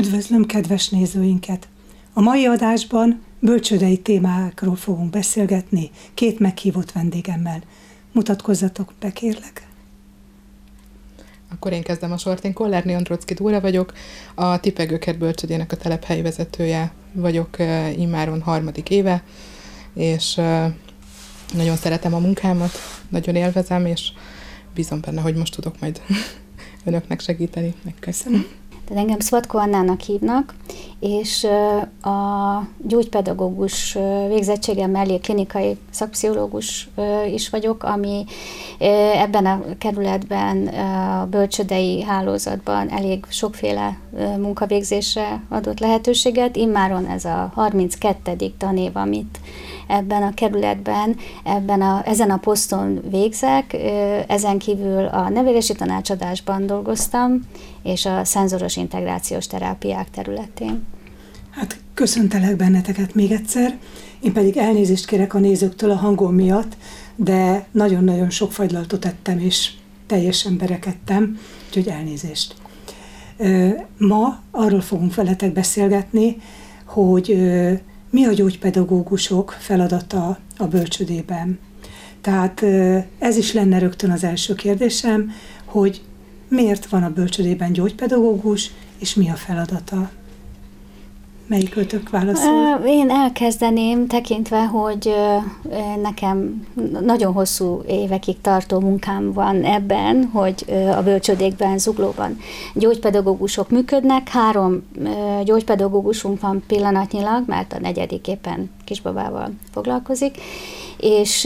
Üdvözlöm kedves nézőinket! A mai adásban bölcsődei témákról fogunk beszélgetni két meghívott vendégemmel. Mutatkozzatok be, kérlek! Akkor én kezdem a sort. Én Kollárné Androcki Dóra vagyok, a Tipegőkert bölcsődének a telephelyi vezetője vagyok immáron 3. éve, és nagyon szeretem a munkámat, nagyon élvezem, és bízom benne, hogy most tudok majd önöknek segíteni. Megköszönöm. Tehát engem Szvatko Annának hívnak, és a gyógypedagógus végzettségem mellé klinikai szakpszichológus is vagyok, ami ebben a kerületben, a bölcsődei hálózatban elég sokféle munkavégzésre adott lehetőséget. Immáron ez a 32. tanév, amit ebben a kerületben, ezen a poszton végzek. Ezen kívül a nevelési tanácsadásban dolgoztam, és a szenzoros integrációs terápiák területén. Hát köszöntelek benneteket még egyszer, én pedig elnézést kérek a nézőktől a hangom miatt, de nagyon-nagyon sok fagylaltot ettem, és teljesen berekedtem, úgyhogy elnézést. Ma arról fogunk veletek beszélgetni, hogy mi a gyógypedagógusok feladata a bölcsődében. Tehát ez is lenne rögtön az első kérdésem, hogy miért van a bölcsődében gyógypedagógus, és mi a feladata? Melyik ötök válaszol? Én elkezdeném, tekintve, hogy nekem nagyon hosszú évekig tartó munkám van ebben, hogy a bölcsődékben, Zuglóban gyógypedagógusok működnek. 3 gyógypedagógusunk van pillanatnyilag, mert a 4. éppen kisbabával foglalkozik, és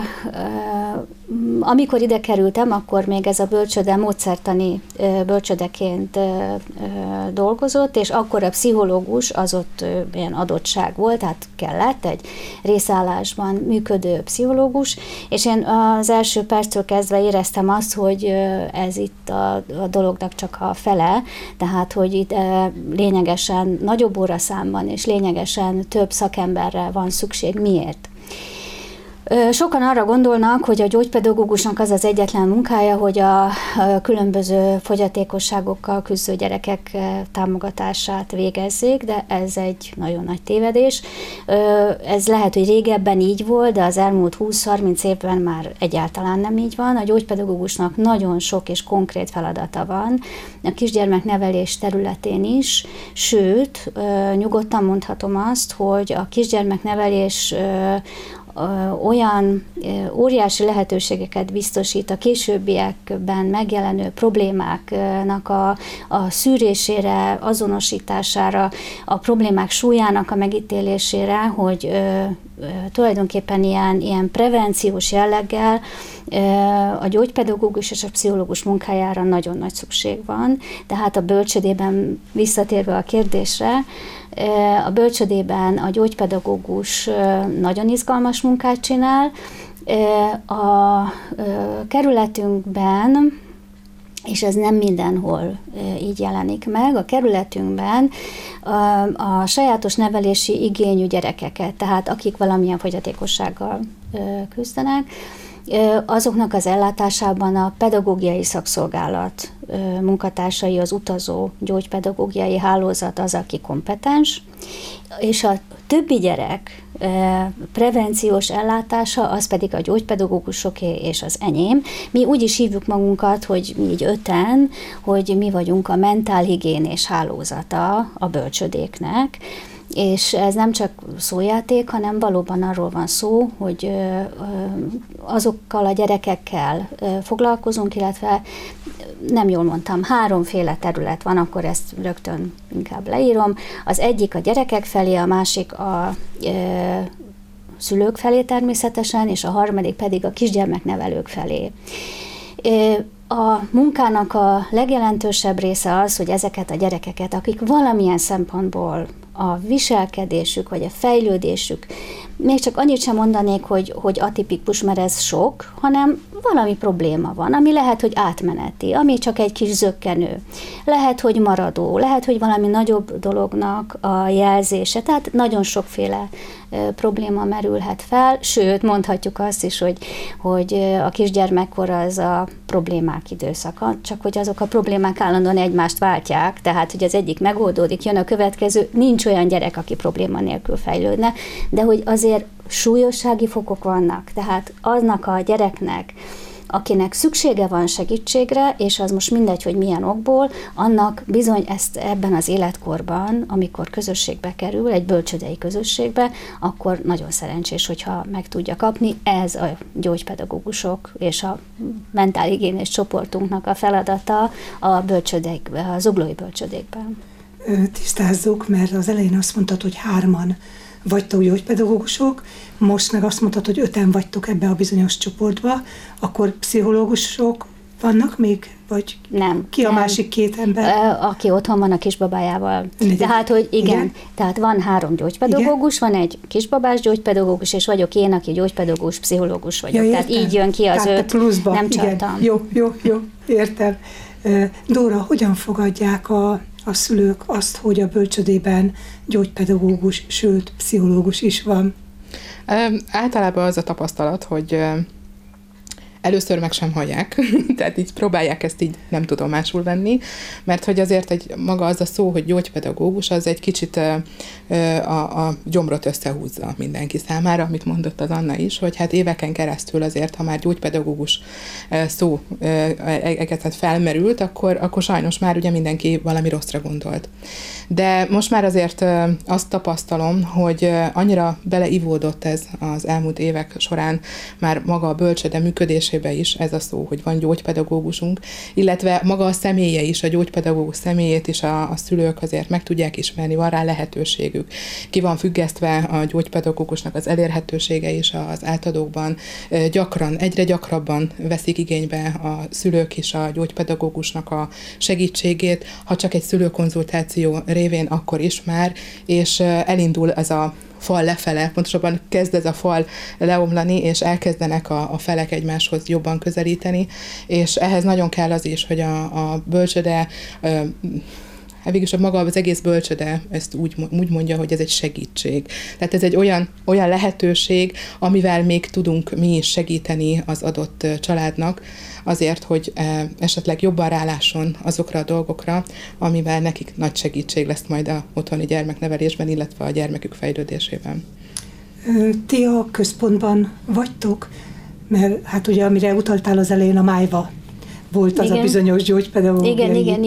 amikor ide kerültem, akkor még ez a bölcsőde módszertani bölcsődeként dolgozott, és akkor a pszichológus az ott ilyen adottság volt, tehát kellett egy részállásban működő pszichológus, és én az első perctől kezdve éreztem azt, hogy ez itt a dolognak csak a fele, tehát hogy itt lényegesen nagyobb óraszámban és lényegesen több szakemberre van szükség. Miért? Sokan arra gondolnak, hogy a gyógypedagógusnak az az egyetlen munkája, hogy a különböző fogyatékosságokkal küzdő gyerekek támogatását végezzék, de ez egy nagyon nagy tévedés. Ez lehet, hogy régebben így volt, de az elmúlt 20-30 évben már egyáltalán nem így van. A gyógypedagógusnak nagyon sok és konkrét feladata van a kisgyermeknevelés területén is, sőt, nyugodtan mondhatom azt, hogy a kisgyermeknevelés olyan óriási lehetőségeket biztosít a későbbiekben megjelenő problémáknak a szűrésére, azonosítására, a problémák súlyának a megítélésére, hogy tulajdonképpen ilyen prevenciós jelleggel a gyógypedagógus és a pszichológus munkájára nagyon nagy szükség van. Tehát a bölcsődében, visszatérve a kérdésre, a bölcsődében a gyógypedagógus nagyon izgalmas munkát csinál. A kerületünkben, és ez nem mindenhol így jelenik meg, a kerületünkben a sajátos nevelési igényű gyerekeket, tehát akik valamilyen fogyatékossággal küzdenek, azoknak az ellátásában a pedagógiai szakszolgálat munkatársai, az utazó gyógypedagógiai hálózat az, aki kompetens, és a többi gyerek prevenciós ellátása, az pedig a gyógypedagógusoké és az enyém. Mi úgy is hívjuk magunkat, hogy mi így 5-en, hogy mi vagyunk a mentálhigiénés hálózata a bölcsődéknek, és ez nem csak szójáték, hanem valóban arról van szó, hogy azokkal a gyerekekkel foglalkozunk, illetve nem jól mondtam, 3 terület van, akkor ezt rögtön inkább leírom. Az egyik a gyerekek felé, a másik a szülők felé természetesen, és a harmadik pedig a kisgyermeknevelők felé. A munkának a legjelentősebb része az, hogy ezeket a gyerekeket, akik valamilyen szempontból a viselkedésük, vagy a fejlődésük, még csak annyit sem mondanék, hogy atipikus, mert ez sok, hanem valami probléma van, ami lehet, hogy átmeneti, ami csak egy kis zökkenő. Lehet, hogy maradó, lehet, hogy valami nagyobb dolognak a jelzése, tehát nagyon sokféle probléma merülhet fel, sőt, mondhatjuk azt is, hogy a kisgyermekkor az a problémák problémák időszaka, csak hogy azok a problémák állandóan egymást váltják, tehát hogy az egyik megoldódik, jön a következő, nincs olyan gyerek, aki probléma nélkül fejlődne, de hogy azért súlyossági fokok vannak, tehát aznak a gyereknek, akinek szüksége van segítségre, és az most mindegy, hogy milyen okból, annak bizony ezt ebben az életkorban, amikor közösségbe kerül, egy bölcsődei közösségbe, akkor nagyon szerencsés, hogyha meg tudja kapni. Ez a gyógypedagógusok és a mentálhigiénés csoportunknak a feladata a zuglói bölcsődékben. Tisztázzuk, mert az elején azt mondtad, hogy 3-an vagytok gyógypedagógusok, most meg azt mondtad, hogy 5-en vagytok ebbe a bizonyos csoportba, akkor pszichológusok vannak még? Vagy nem. Ki a másik 2 ember? Aki otthon van a kisbabájával. Tehát, hogy igen, tehát van 3 gyógypedagógus, van egy kisbabás gyógypedagógus, és vagyok én, aki gyógypedagógus, pszichológus vagyok. Ja, tehát így jön ki az 5, pluszba. Nem csaltam. Jó, értem. Dóra, hogyan fogadják a szülők azt, hogy a bölcsödében gyógypedagógus, sőt, pszichológus is van? Általában az a tapasztalat, hogy először meg sem hallják, tehát így próbálják ezt így nem tudomásul venni, mert hogy azért maga az a szó, hogy gyógypedagógus, az egy kicsit a gyomrot összehúzza mindenki számára, amit mondott az Anna is, hogy hát éveken keresztül azért, ha már gyógypedagógus szó egészet felmerült, akkor sajnos már ugye mindenki valami rosszra gondolt. De most már azért azt tapasztalom, hogy annyira beleivódott ez az elmúlt évek során már maga a bölcsőde működésébe is ez a szó, hogy van gyógypedagógusunk, illetve maga a személye is, a gyógypedagógus személyét is a szülők azért meg tudják ismerni, van rá lehetőségük. Ki van függesztve a gyógypedagógusnak az elérhetősége is az átadókban. Egyre gyakrabban veszik igénybe a szülők is a gyógypedagógusnak a segítségét, ha csak egy szülőkonzultáció révén akkor is már, és elindul ez a fal lefele, pontosabban kezd ez a fal leomlani, és elkezdenek a felek egymáshoz jobban közelíteni, és ehhez nagyon kell az is, hogy a bölcsöde, végülis maga az egész bölcsöde ezt úgy mondja, hogy ez egy segítség. Tehát ez egy olyan lehetőség, amivel még tudunk mi is segíteni az adott családnak, azért, hogy esetleg jobban rálásson azokra a dolgokra, amivel nekik nagy segítség lesz majd a otthoni gyermeknevelésben, illetve a gyermekük fejlődésében. Ti a központban vagytok, mert hát ugye amire utaltál az elején, a Májva volt az a bizonyos gyógypedagógiai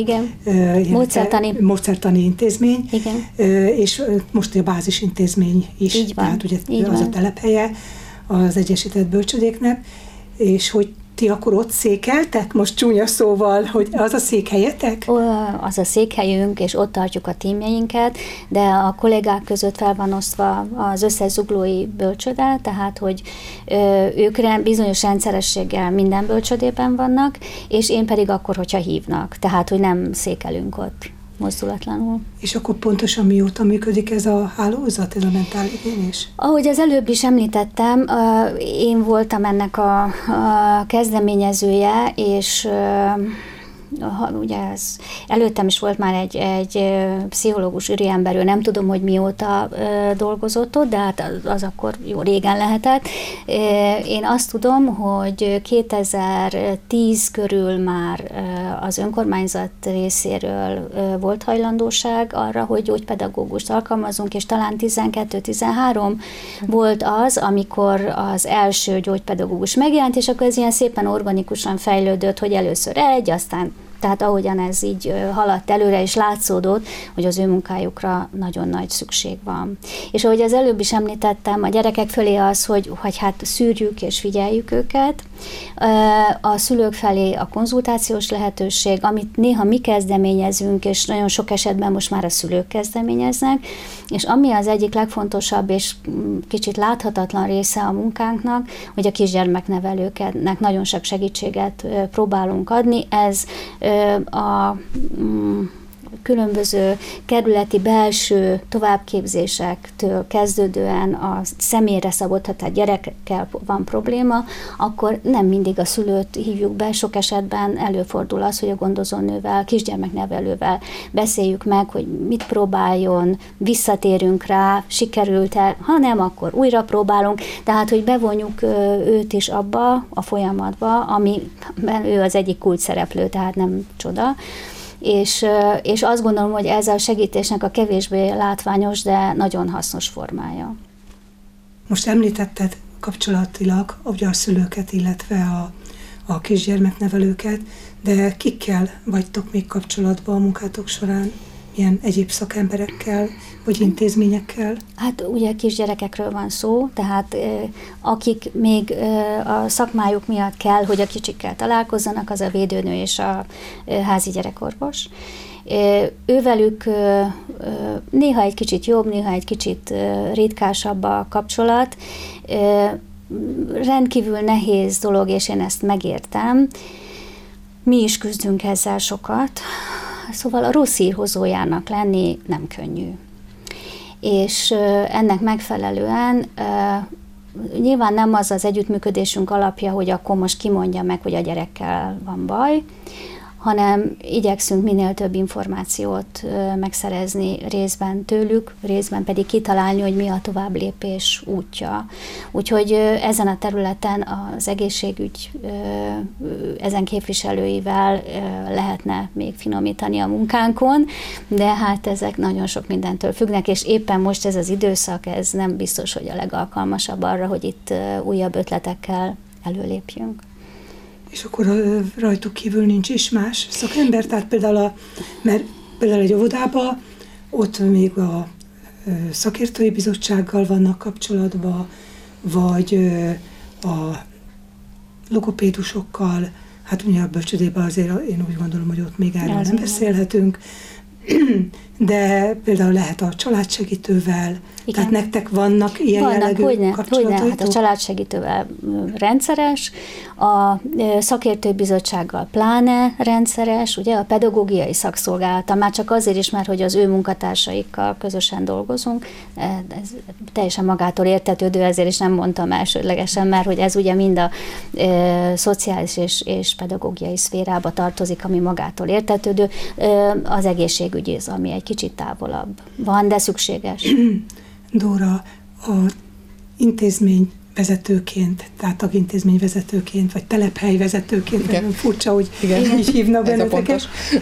módszertani intézmény, és most a bázisintézmény is, így van, tehát ugye az a telephelye az Egyesített Bölcsödéknek, és hogy ti akkor ott székeltek, most csúnya szóval, hogy az a székhelyetek? Az a székhelyünk, és ott tartjuk a tímjeinket, de a kollégák között fel van osztva az összes zuglói bölcsöde, tehát hogy ők bizonyos rendszerességgel minden bölcsödében vannak, és én pedig akkor, hogyha hívnak, tehát hogy nem székelünk ott mozdulatlanul. És akkor pontosan mióta működik ez a hálózat, ez a mentálhigiénés? Ahogy az előbb is említettem, én voltam ennek a kezdeményezője, és ugye előttem is volt már egy pszichológus üriember, ő nem tudom, hogy mióta dolgozott ott, de hát az akkor jó régen lehetett. Én azt tudom, hogy 2010 körül már az önkormányzat részéről volt hajlandóság arra, hogy gyógypedagógust alkalmazunk, és talán 12-13 volt az, amikor az első gyógypedagógus megjelent, és akkor ez ilyen szépen organikusan fejlődött, hogy először egy, aztán tehát ahogyan ez így haladt előre, és látszódott, hogy az ő munkájukra nagyon nagy szükség van. És ahogy az előbb is említettem, a gyerekek fölé az, hogy hát szűrjük és figyeljük őket. A szülők felé a konzultációs lehetőség, amit néha mi kezdeményezünk, és nagyon sok esetben most már a szülők kezdeményeznek, és ami az egyik legfontosabb és kicsit láthatatlan része a munkánknak, hogy a kisgyermeknevelőknek nagyon sok segítséget próbálunk adni. Ez a különböző kerületi belső továbbképzésektől kezdődően a személyre szabott, ha tehát gyerekekkel van probléma, akkor nem mindig a szülőt hívjuk be, sok esetben előfordul az, hogy a gondozónővel, kisgyermeknevelővel beszéljük meg, hogy mit próbáljon, visszatérünk rá, sikerült-e, ha nem, akkor újra próbálunk, tehát hogy bevonjuk őt is abba a folyamatba, ami amiben ő az egyik kulcsszereplő, tehát nem csoda. És azt gondolom, hogy ez a segítésnek a kevésbé látványos, de nagyon hasznos formája. Most említetted kapcsolatilag a gyarszülőket, illetve a kisgyermeknevelőket, de kikkel vagytok még kapcsolatban a munkátok során? Milyen egyéb szakemberekkel, vagy intézményekkel? Hát ugye kisgyerekekről van szó, tehát akik még a szakmájuk miatt kell, hogy a kicsikkel találkozzanak, az a védőnő és a házi gyerekorvos. Ővelük néha egy kicsit jobb, néha egy kicsit ritkásabb a kapcsolat. Rendkívül nehéz dolog, és én ezt megértem. Mi is küzdünk ezzel sokat. Szóval a rossz hírhozójának lenni nem könnyű. És ennek megfelelően nyilván nem az az együttműködésünk alapja, hogy akkor most kimondja meg, hogy a gyerekkel van baj, hanem igyekszünk minél több információt megszerezni részben tőlük, részben pedig kitalálni, hogy mi a továbblépés útja. Úgyhogy ezen a területen az egészségügy ezen képviselőivel lehetne még finomítani a munkánkon, de hát ezek nagyon sok mindentől függnek, és éppen most ez az időszak, ez nem biztos, hogy a legalkalmasabb arra, hogy itt újabb ötletekkel előlépjünk. És akkor rajtuk kívül nincs is más szakember, tehát mert például egy óvodában ott még a szakértői bizottsággal vannak kapcsolatban, vagy a logopédusokkal, hát ugye a bölcsődében azért én úgy gondolom, hogy ott még erről nem beszélhetünk, de például lehet a családsegítővel, igen. Tehát nektek vannak ilyen jellegű kapcsolataitok? Hát a családsegítővel rendszeres, a szakértőbizottsággal pláne rendszeres, ugye a pedagógiai szakszolgálata, már csak azért is, mert hogy az ő munkatársaikkal közösen dolgozunk, ez teljesen magától értetődő, ezért is nem mondtam elsődlegesen, mert hogy ez ugye mind a szociális és pedagógiai szférába tartozik, ami magától értetődő, az egészségügyi, ami egy kicsit távolabb van, de szükséges. Dóra, a intézményvezetőként, tehát tagintézményvezetőként, vagy telephelyvezetőként, nagyon furcsa, hogy így hívnak benneteket.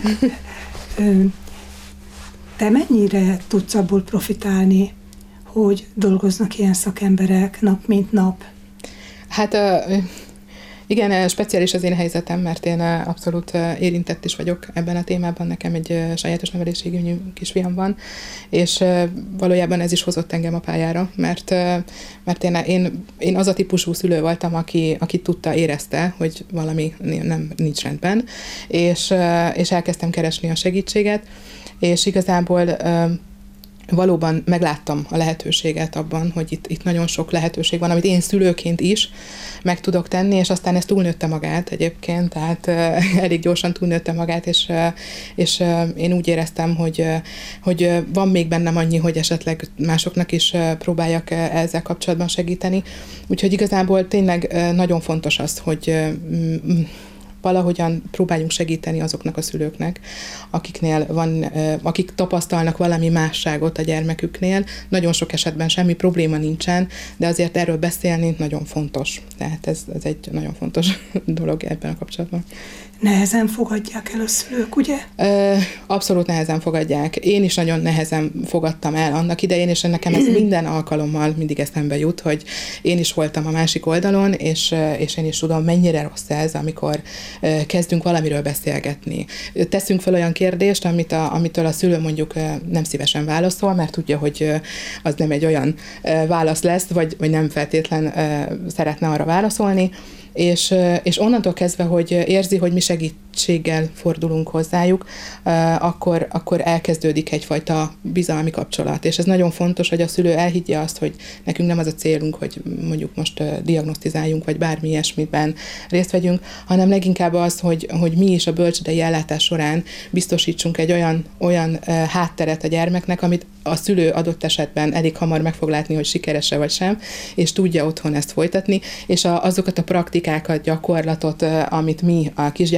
Te mennyire tudsz abból profitálni, hogy dolgoznak ilyen szakemberek nap mint nap? Hát igen, speciális az én helyzetem, mert én abszolút érintett is vagyok ebben a témában. Nekem egy sajátos nevelési igényű kisfiam van, és valójában ez is hozott engem a pályára, mert én az a típusú szülő voltam, aki tudta, érezte, hogy valami nincs rendben, és elkezdtem keresni a segítséget, és igazából valóban megláttam a lehetőséget abban, hogy itt nagyon sok lehetőség van, amit én szülőként is meg tudok tenni, és aztán ez túlnőtte magát egyébként, tehát elég gyorsan túlnőtte magát, és én úgy éreztem, hogy van még bennem annyi, hogy esetleg másoknak is próbáljak ezzel kapcsolatban segíteni. Úgyhogy igazából tényleg nagyon fontos az, hogy valahogyan próbáljunk segíteni azoknak a szülőknek, akik tapasztalnak valami másságot a gyermeküknél. Nagyon sok esetben semmi probléma nincsen, de azért erről beszélni nagyon fontos. Tehát ez egy nagyon fontos dolog ebben a kapcsolatban. Nehezen fogadják el a szülők, ugye? Abszolút nehezen fogadják. Én is nagyon nehezen fogadtam el annak idején, és nekem ez minden alkalommal mindig eszembe jut, hogy én is voltam a másik oldalon, és én is tudom, mennyire rossz ez, amikor kezdünk valamiről beszélgetni. Teszünk fel olyan kérdést, amitől a szülő mondjuk nem szívesen válaszol, mert tudja, hogy az nem egy olyan válasz lesz, vagy nem feltétlen szeretne arra válaszolni, és onnantól kezdve, hogy érzi, hogy mi segítséggel fordulunk hozzájuk, akkor elkezdődik egyfajta bizalmi kapcsolat. És ez nagyon fontos, hogy a szülő elhiggye azt, hogy nekünk nem az a célunk, hogy mondjuk most diagnosztizáljunk, vagy bármi ilyesmiben részt vegyünk, hanem leginkább az, hogy mi is a bölcsődei ellátás során biztosítsunk egy olyan hátteret a gyermeknek, amit a szülő adott esetben elég hamar meg fog látni, hogy sikeres-e vagy sem, és tudja otthon ezt folytatni, és azokat a praktikákat, gyakorlatot, amit mi a kisgyermeknevelő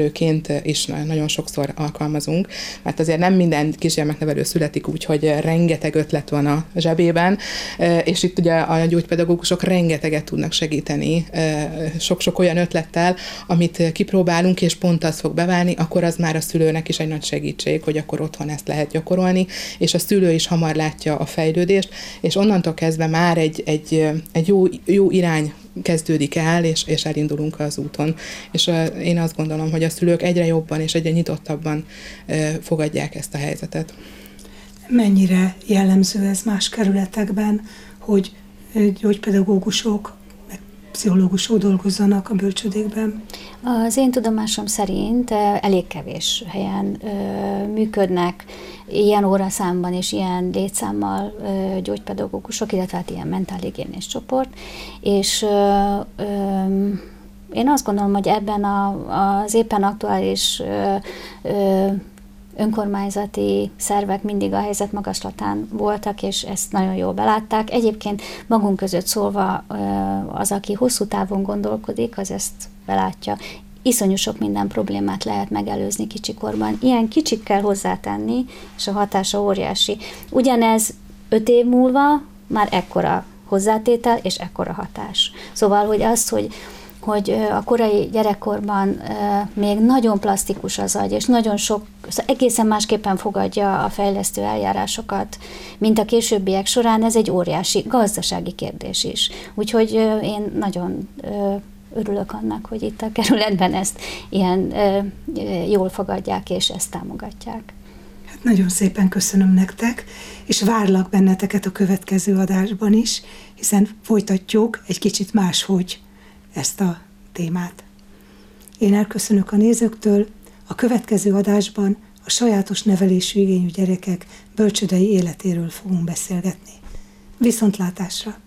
nevelőként is nagyon sokszor alkalmazunk, mert azért nem minden kisgyermeknevelő születik úgy, hogy rengeteg ötlet van a zsebében, és itt ugye a gyógypedagógusok rengeteget tudnak segíteni sok-sok olyan ötlettel, amit kipróbálunk, és pont az fog beválni, akkor az már a szülőnek is egy nagy segítség, hogy akkor otthon ezt lehet gyakorolni, és a szülő is hamar látja a fejlődést, és onnantól kezdve már egy jó irány kezdődik el, és elindulunk az úton. És én azt gondolom, hogy a szülők egyre jobban és egyre nyitottabban fogadják ezt a helyzetet. Mennyire jellemző ez más kerületekben, hogy gyógypedagógusok, meg pszichológusok dolgozzanak a bölcsődékben? Az én tudomásom szerint elég kevés helyen működnek ilyen óraszámban és ilyen létszámmal gyógypedagógusok, illetve hát ilyen mentálhigiénés csoport, és én azt gondolom, hogy ebben az éppen aktuális önkormányzati szervek mindig a helyzet magaslatán voltak, és ezt nagyon jól belátták. Egyébként magunk között szólva az, aki hosszú távon gondolkodik, az ezt belátja. Iszonyú sok minden problémát lehet megelőzni kicsikorban. Ilyen kicsit kell hozzátenni, és a hatása óriási. Ugyanez 5 év múlva már ekkora hozzátétel, és ekkora hatás. Szóval, hogy az, hogy a korai gyerekkorban még nagyon plastikus az agy, és nagyon sok, egészen másképpen fogadja a fejlesztő eljárásokat, mint a későbbiek során, ez egy óriási gazdasági kérdés is. Úgyhogy én nagyon örülök annak, hogy itt a kerületben ezt ilyen jól fogadják, és ezt támogatják. Hát nagyon szépen köszönöm nektek, és várlak benneteket a következő adásban is, hiszen folytatjuk egy kicsit máshogy ezt a témát. Én elköszönök a nézőktől, a következő adásban a sajátos nevelésű igényű gyerekek bölcsődei életéről fogunk beszélgetni. Viszontlátásra!